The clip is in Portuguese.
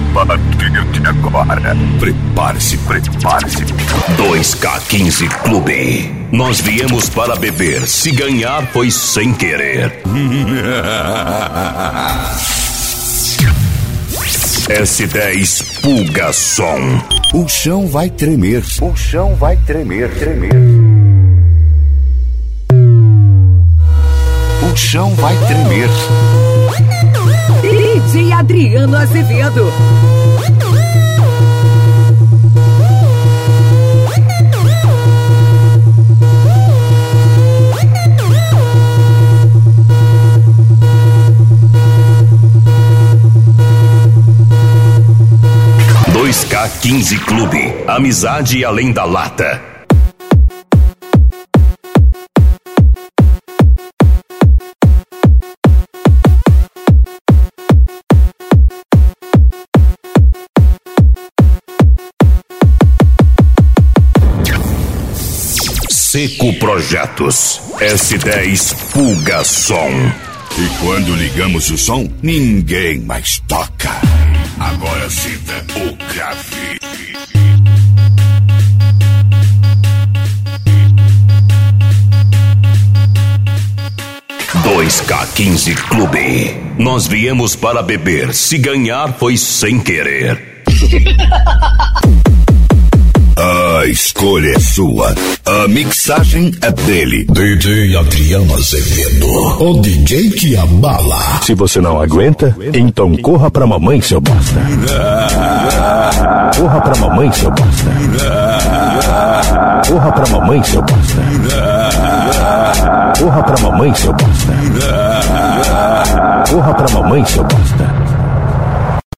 partir de agora. Prepare-se. 2K15 Clube. Nós viemos para beber. Se ganhar, foi sem querer. S10 Pulga Som. O chão vai tremer. O chão vai tremer. O chão vai tremer. DJ Adriano Azevedo. K15 Clube. Amizade além da lata. Seco Projetos. S10 Pulga Som. E quando ligamos o som, ninguém mais toca. Agora sinta o grave. 2K15 Clube. Nós viemos para beber. Se ganhar, foi sem querer. A escolha é sua. A mixagem é dele. DJ Adriano Azevedo, o DJ que abala. Se você não aguenta, então corra pra mamãe, seu bosta. Corra pra mamãe, seu bosta. Corra pra mamãe, seu bosta. Corra pra mamãe, seu bosta. Corra pra mamãe, seu bosta.